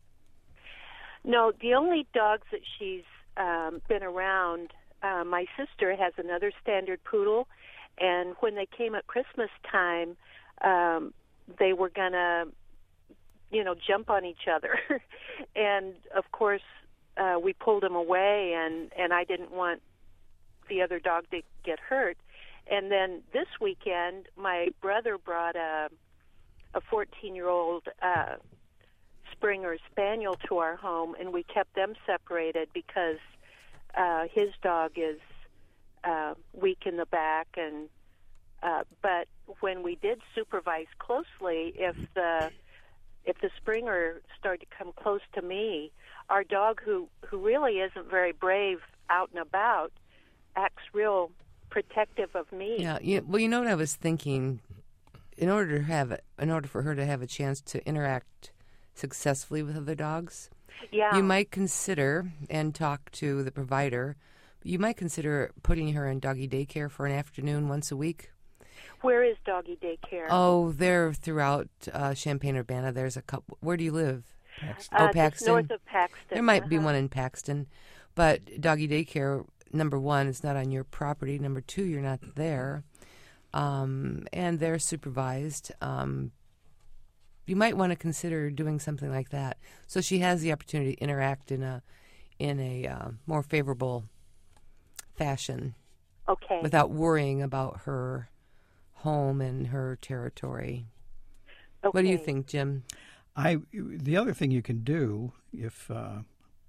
No, the only dogs that she's um, been around, uh, my sister has another standard poodle, and when they came at Christmas time, um, they were going to, you know, jump on each other. And, of course, uh, we pulled them away, and, and I didn't want the other dog to get hurt. And then this weekend, my brother brought a a fourteen-year-old uh, Springer Spaniel to our home, and we kept them separated because uh, his dog is uh, weak in the back. And uh, but when we did supervise closely, if the if the Springer started to come close to me, our dog, who who really isn't very brave out and about, acts real protective of me. Yeah. You, well, you know what I was thinking. In order to have, in order for her to have a chance to interact successfully with other dogs, yeah, you might consider and talk to the provider. You might consider putting her in doggy daycare for an afternoon once a week. Where is doggy daycare? Oh, they're throughout uh, Champaign-Urbana. There's a couple. Where do you live? Paxton. Oh, Uh, Paxton. north of Paxton. There might be Uh-huh. one in Paxton, but doggy daycare. Number one, it's not on your property. Number two, you're not there. Um, and they're supervised. Um, you might want to consider doing something like that, so she has the opportunity to interact in a in a uh, more favorable fashion, Okay. without worrying about her home and her territory. okay. What do you think, Jim? I the other thing you can do if uh,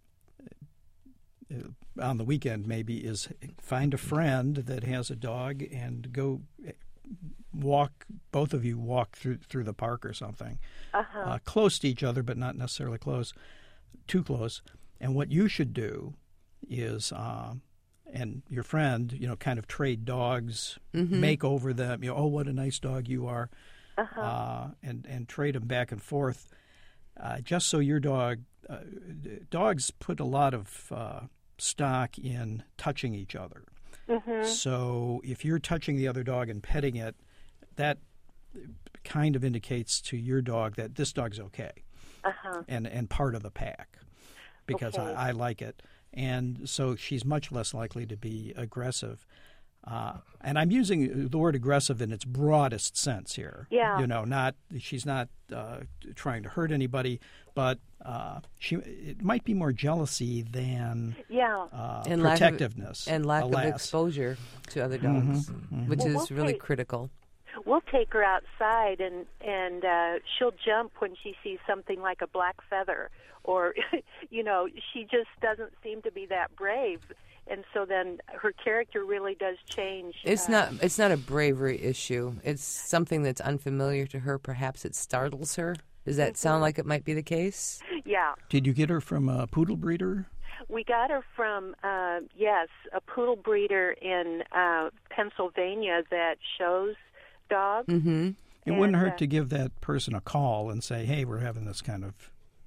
on the weekend maybe is find a friend that has a dog and go walk. Both of you walk through through the park or something, Uh-huh. uh, close to each other, but not necessarily close, too close. And what you should do is, uh, and your friend, you know, kind of trade dogs, Mm-hmm. make over them. You know, oh, what a nice dog you are. Uh-huh. Uh, and and trade them back and forth, uh, just so your dog. Uh, dogs put a lot of uh, stock in touching each other. Mm-hmm. So if you're touching the other dog and petting it, that kind of indicates to your dog that this dog's okay Uh-huh. and and part of the pack, because Okay. I, I like it, and so she's much less likely to be aggressive. Uh, and I'm using the word aggressive in its broadest sense here. Yeah. You know, not she's not uh, trying to hurt anybody, but uh, she it might be more jealousy than Yeah. uh, And lack of- protectiveness. And lack alas. of exposure to other dogs, Mhm, which Well, is we'll really take- critical. We'll take her outside, and and uh, she'll jump when she sees something like a black feather or, you know, she just doesn't seem to be that brave. And so then her character really does change. It's uh, not it's not a bravery issue. It's something that's unfamiliar to her. Perhaps it startles her. Does that sound like it might be the case? Yeah. Did you get her from a poodle breeder? We got her from, uh, yes, a poodle breeder in uh, Pennsylvania that shows dogs. Mm-hmm. It wouldn't And, hurt uh, to give that person a call and say, hey, we're having this kind of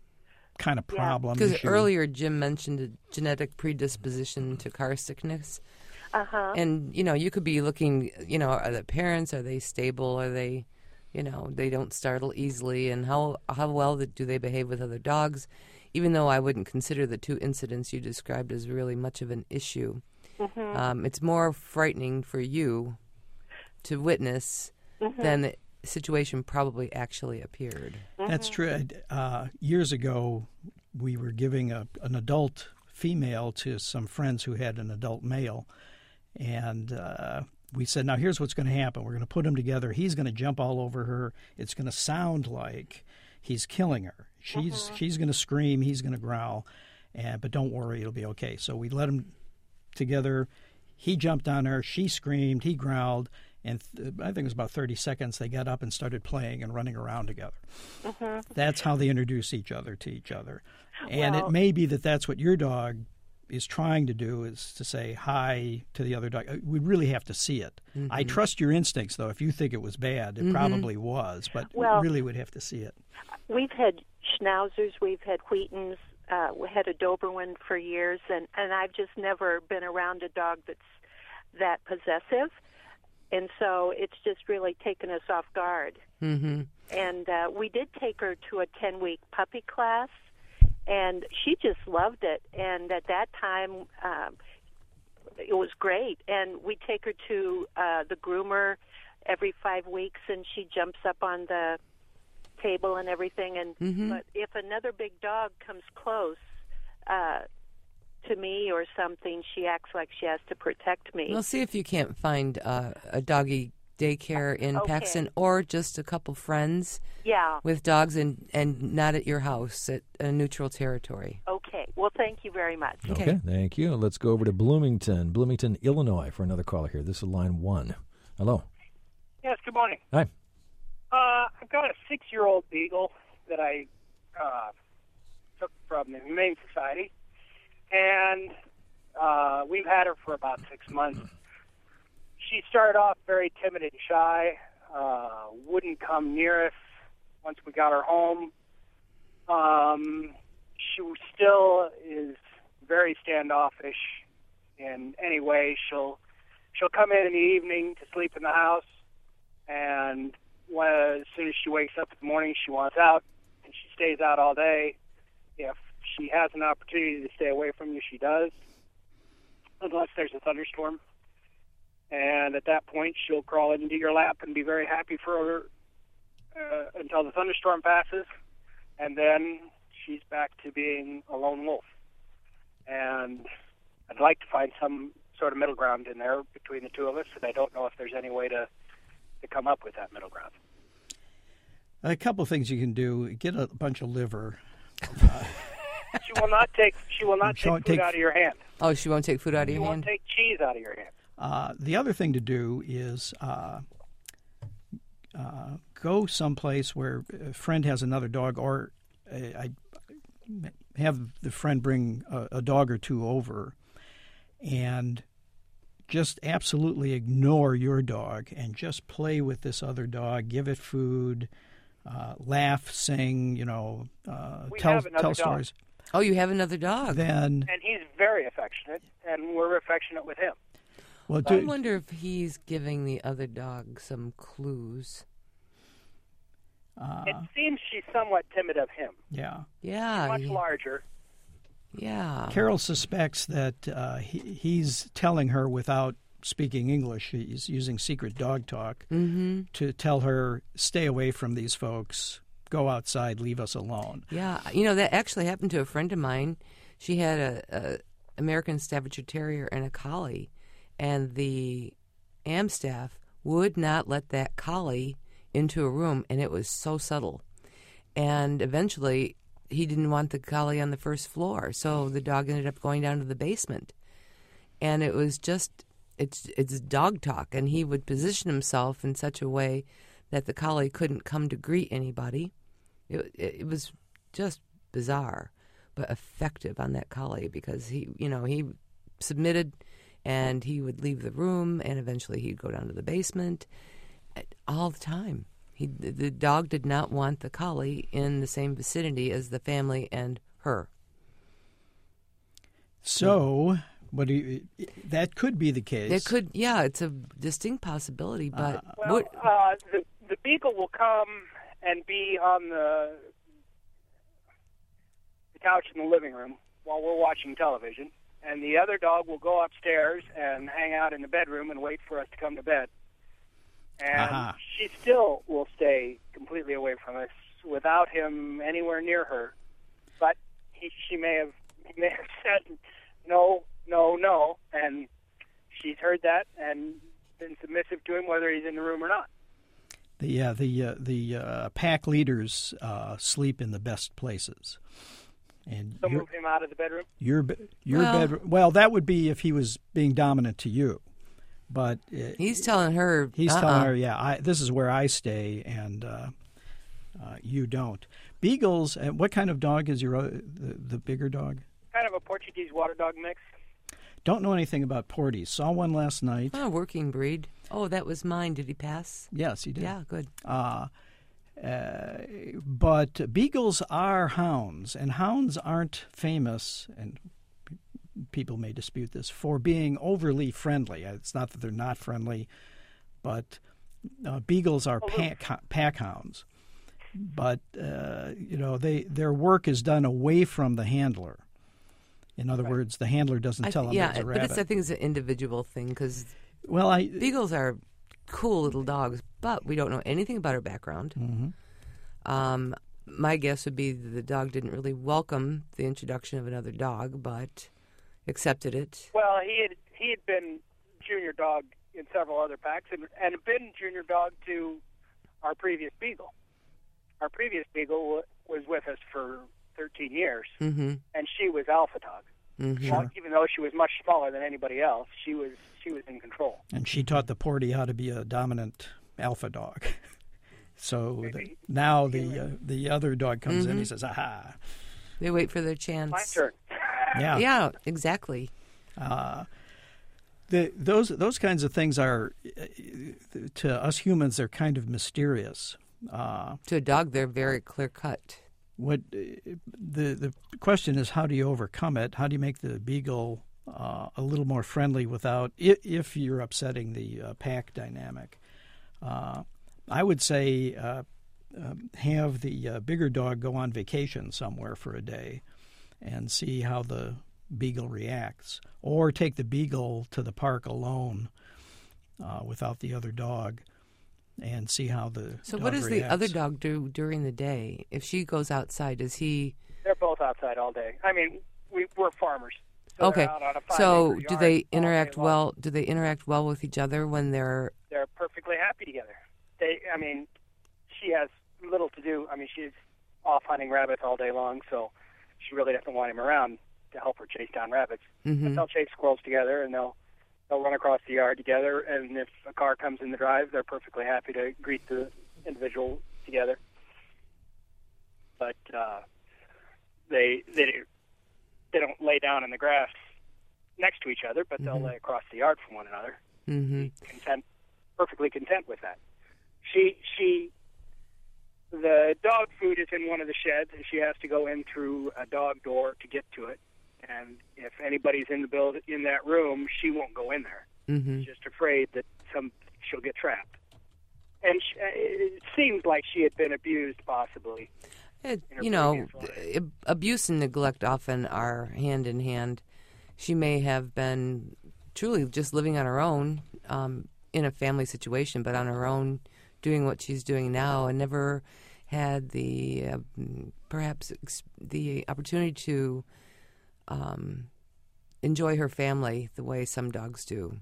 kind of Yeah. problem. Because issue. earlier Jim mentioned a genetic predisposition to car sickness. Uh-huh. And, you know, you could be looking, you know, are the parents, are they stable? Are they, you know, they don't startle easily? And how how well do they behave with other dogs? Even though I wouldn't consider the two incidents you described as really much of an issue. Mm-hmm. Um, it's more frightening for you to witness Mm-hmm. than the situation probably actually appeared. That's true. I- Uh, years ago, we were giving a, an adult female to some friends who had an adult male. And uh, we said, now here's what's going to happen. We're going to put them together. He's going to jump all over her. It's going to sound like he's killing her. She's she's going to scream. He's going to growl. And, but don't worry, it'll be okay. So we let them together. He jumped on her. She screamed. He growled. And th- I think it was about thirty seconds, they got up and started playing and running around together. Mm-hmm. That's how they introduce each other to each other. And Well- it may be that that's what your dog is trying to do, is to say hi to the other dog. We really have to see it. Mm-hmm. I trust your instincts, though. If you think it was bad, it probably was, but Well- we really would have to see it. We've had Schnauzers, we've had Wheatons, uh, we had a Doberman for years, and, and I've just never been around a dog that's that possessive. And so it's just really taken us off guard. Mm-hmm. And uh, we did take her to a ten-week puppy class, and she just loved it. And at that time, um, it was great. And we take her to uh, the groomer every five weeks, and she jumps up on the table and everything. And Mhm. but if another big dog comes close uh, to me or something, she acts like she has to protect me. Well, see if you can't find uh, a doggy daycare in Okay. Paxton, or just a couple friends Yeah. with dogs, and, and not at your house, at a neutral territory. Okay. Well, thank you very much. Okay. Okay, thank you. Let's go over to Bloomington, Bloomington, Illinois, for another caller here. This is line one. Hello. Yes, good morning. Hi. Uh, I've got a six-year-old beagle that I uh, took from the Humane Society, and uh, we've had her for about six months. She started off very timid and shy, uh, wouldn't come near us once we got her home. Um, she still is very standoffish in any way. She'll she'll come in in the evening to sleep in the house, and when, as soon as she wakes up in the morning, she wants out, and she stays out all day. If she has an opportunity to stay away from you, she does, unless there's a thunderstorm. And at that point, she'll crawl into your lap and be very happy for her uh, until the thunderstorm passes, and then she's back to being a lone wolf. And I'd like to find some sort of middle ground in there between the two of us, and I don't know if there's any way to, to come up with that middle ground. A couple of things you can do. Get a bunch of liver. She will not take. She will not She take won't food take- out of your hand. Oh, she won't take food out of She your won't hand? take cheese out of your hand. Uh, the other thing to do is uh, uh, go someplace where a friend has another dog, or uh, I have the friend bring a, a dog or two over, and just absolutely ignore your dog and just play with this other dog. Give it food, uh, laugh, sing, you know, uh, We tell have another tell dog. stories. Oh, you have another dog. Then, And he's very affectionate, and we're affectionate with him. well, I do, wonder if he's giving the other dog some clues. uh, It seems she's somewhat timid of him. yeah. Yeah. Much yeah. larger. Yeah. Carol suspects that uh, he, he's telling her without speaking English. He's using secret dog talk Mm-hmm. to tell her, stay away from these folks, go outside, leave us alone. Yeah. You know, that actually happened to a friend of mine. She had a, a American Staffordshire Terrier and a collie, and the A M staff would not let that collie into a room, and it was so subtle. And eventually, he didn't want the collie on the first floor, so the dog ended up going down to the basement. And it was just, it's it's dog talk, and he would position himself in such a way that the collie couldn't come to greet anybody. It, it, it was just bizarre, but effective on that collie, because he, you know, he submitted, and he would leave the room, and eventually he'd go down to the basement all the time. He, the dog did not want the collie in the same vicinity as the family and her. So, what do you, that could be the case. It could, yeah, it's a distinct possibility, but... Uh, Well, what, uh, the, the beagle will come and be on the, the couch in the living room while we're watching television, and the other dog will go upstairs and hang out in the bedroom and wait for us to come to bed. And Uh-huh. she still will stay completely away from us without him anywhere near her. But he, she may have he may have said no, no, no, and she's heard that and been submissive to him whether he's in the room or not. The yeah the uh, the uh, pack leaders uh, sleep in the best places, and So your move him out of the bedroom. your be- your Well- bedroom. Well, that would be if he was being dominant to you, but uh, he's telling her... he's uh-uh. telling her, yeah, I, this is where I stay, and uh, uh, you don't. Beagles. And what kind of dog is your uh, the, the bigger dog? Kind of a Portuguese water dog mix. Don't know anything about Porties. Saw one last night. Oh, working breed. Oh, that was mine. Did he pass? Yes, he did. Yeah, good. Uh, uh, but beagles are hounds, and hounds aren't famous, and p- people may dispute this, for being overly friendly. It's not that they're not friendly, but uh, beagles are pack, pack hounds. But, uh, you know, they their work is done away from the handler. In other words, the handler doesn't I tell th- them yeah, there's a but rabbit. it's, I think it's an individual thing, because well, I... beagles are cool little dogs, but we don't know anything about her background. Mhm. Um, my guess would be that the dog didn't really welcome the introduction of another dog, but accepted it. Well, he had he had been junior dog in several other packs, and and been junior dog to our previous beagle. Our previous beagle w- was with us for thirteen years, Mm-hmm. and she was alpha dog. Mm-hmm. Well, even though she was much smaller than anybody else, she was she was in control. And she taught the Portie how to be a dominant alpha dog. So the, Maybe. now the uh, the other dog comes in, Mhm. he says, aha. They wait for their chance. My turn. Yeah. Yeah, exactly. Uh, the, those those kinds of things are, uh, to us humans, they're kind of mysterious. Uh, To a dog, they're very clear cut. what uh, the the question is, how do you overcome it? How do you make the beagle uh, a little more friendly without, if, if you're upsetting the uh, pack dynamic? Uh, I would say uh, um, have the uh, bigger dog go on vacation somewhere for a day and see how the beagle reacts, or take the beagle to the park alone uh, without the other dog and see how the So dog what does the reacts. other dog do during the day? If she goes outside, does he... They're both outside all day. I mean, we we're farmers. So Okay, they're out on a five so acre do yard they all day interact long. well? Do they interact well with each other when they're... They're perfectly happy together. They, I mean, she has little to do. I mean, she's off hunting rabbits all day long, so she really doesn't want him around to help her chase down rabbits. Mhm. But they'll chase squirrels together, and they'll they'll run across the yard together. And if a car comes in the drive, they're perfectly happy to greet the individual together. But uh, they they they don't lay down in the grass next to each other, but they'll Mhm. lay across the yard from one another. Mm-hmm. Content, perfectly content with that. She she the dog food is in one of the sheds, and she has to go in through a dog door to get to it. And if anybody's in the build in that room, she won't go in there. Mm-hmm. She's just afraid that some she'll get trapped. And she, it seems like she had been abused, possibly. It, in her you know, previous life. ab- abuse and neglect often are hand in hand. She may have been truly just living on her own um, in a family situation, but on her own, doing what she's doing now, and never had the uh, perhaps ex- the opportunity to um, enjoy her family the way some dogs do.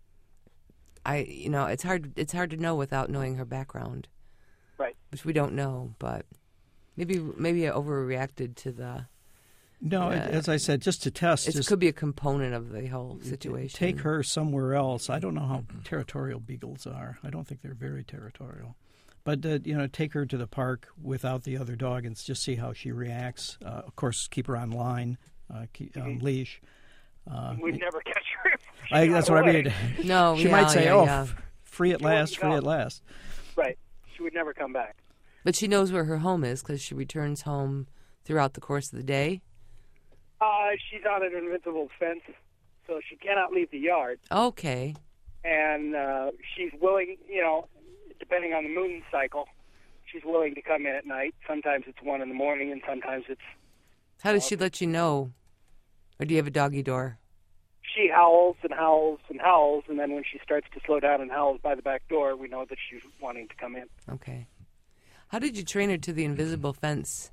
I, you know, it's hard. It's hard to know without knowing her background, Right. which we don't know, but. Maybe maybe I overreacted to the. No, uh, as I said, just to test. It just could be a component of the whole situation. Take her somewhere else. I don't know how territorial beagles are. I don't think they're very territorial. But, uh, you know, take her to the park without the other dog and just see how she reacts. Uh, of course, keep her on line, uh, keep, on Mm-hmm. leash. Uh, We'd never catch her. if she I, got that's what I away. mean. No, she yeah, might say, yeah, oh, yeah. f- free at She wouldn't last, free go. at last. Right. She would never come back. But she knows where her home is because she returns home throughout the course of the day. Uh, she's on an invincible fence, so she cannot leave the yard. Okay. And uh, she's willing, you know, depending on the moon cycle, she's willing to come in at night. Sometimes it's one in the morning, and sometimes it's. How does she let you know? Or do you have a doggy door? She howls and howls and howls, and then when she starts to slow down and howls by the back door, we know that she's wanting to come in. Okay. How did you train her to the invisible fence?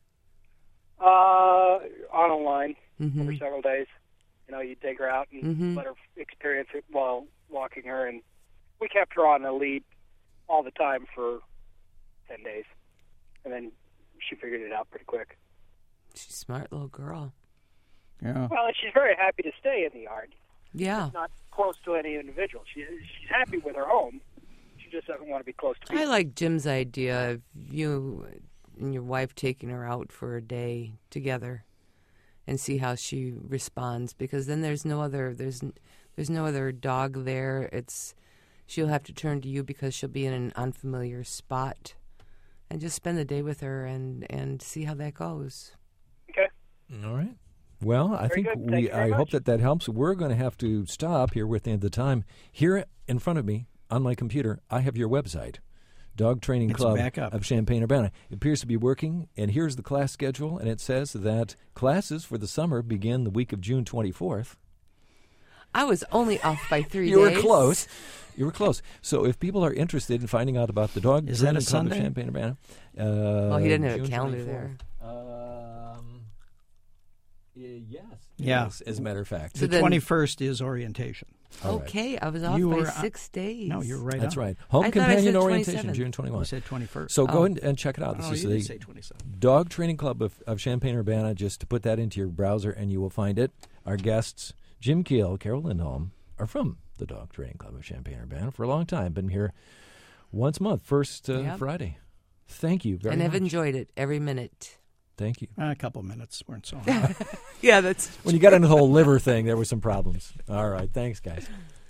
Uh, on a line Mm-hmm. over several days. You know, you take her out and Mhm. let her experience it while walking her, and we kept her on a lead all the time for ten days, and then she figured it out pretty quick. She's a smart little girl. Yeah. Well, and she's very happy to stay in the yard. Yeah. Not close to any individual. She, she's happy with her home. She just doesn't want to be close to people. I like Jim's idea of you and your wife taking her out for a day together and see how she responds, because then there's no other there's there's no other dog there. It's she'll have to turn to you because she'll be in an unfamiliar spot, and just spend the day with her and and see how that goes. Okay. All right. Well, I Very think good. Thank we. you very I hope much. that that helps. We're going to have to stop here with the end of the time. Here in front of me on my computer, I have your website, Dog Training It's Club back up. of Champaign-Urbana. It appears to be working, and here's the class schedule, and it says that classes for the summer begin the week of June twenty-fourth. I was only off by three You days. were close. You were close. So if people are interested in finding out about the Dog Is that Training a Club of Sunday? Champaign-Urbana, uh, Well, he didn't have a June calendar twenty-fourth. there. Um, y- yes. it Yeah. is, as a matter of fact. So The then- twenty-first is orientation. All right. Okay, I was off You by were- six days. No, you're right That's on. right. Home I thought I Companion said Orientation, twenty-seventh. June You twenty-first. said twenty-first. So Oh. go ahead and check it out. This oh, is you the did say twenty-seven. Dog Training Club of, of Champaign-Urbana. Just to put that into your browser, and you will find it. Our guests, Jim Keel, Carol Lindholm, are from the Dog Training Club of Champaign-Urbana for a long time. Been here once a month, first uh, Yep. Friday. Thank you very and much. I've enjoyed it every minute. Thank you. A couple of minutes weren't so hard. Yeah, that's When you got into the whole liver thing, there were some problems. All right. Thanks, guys.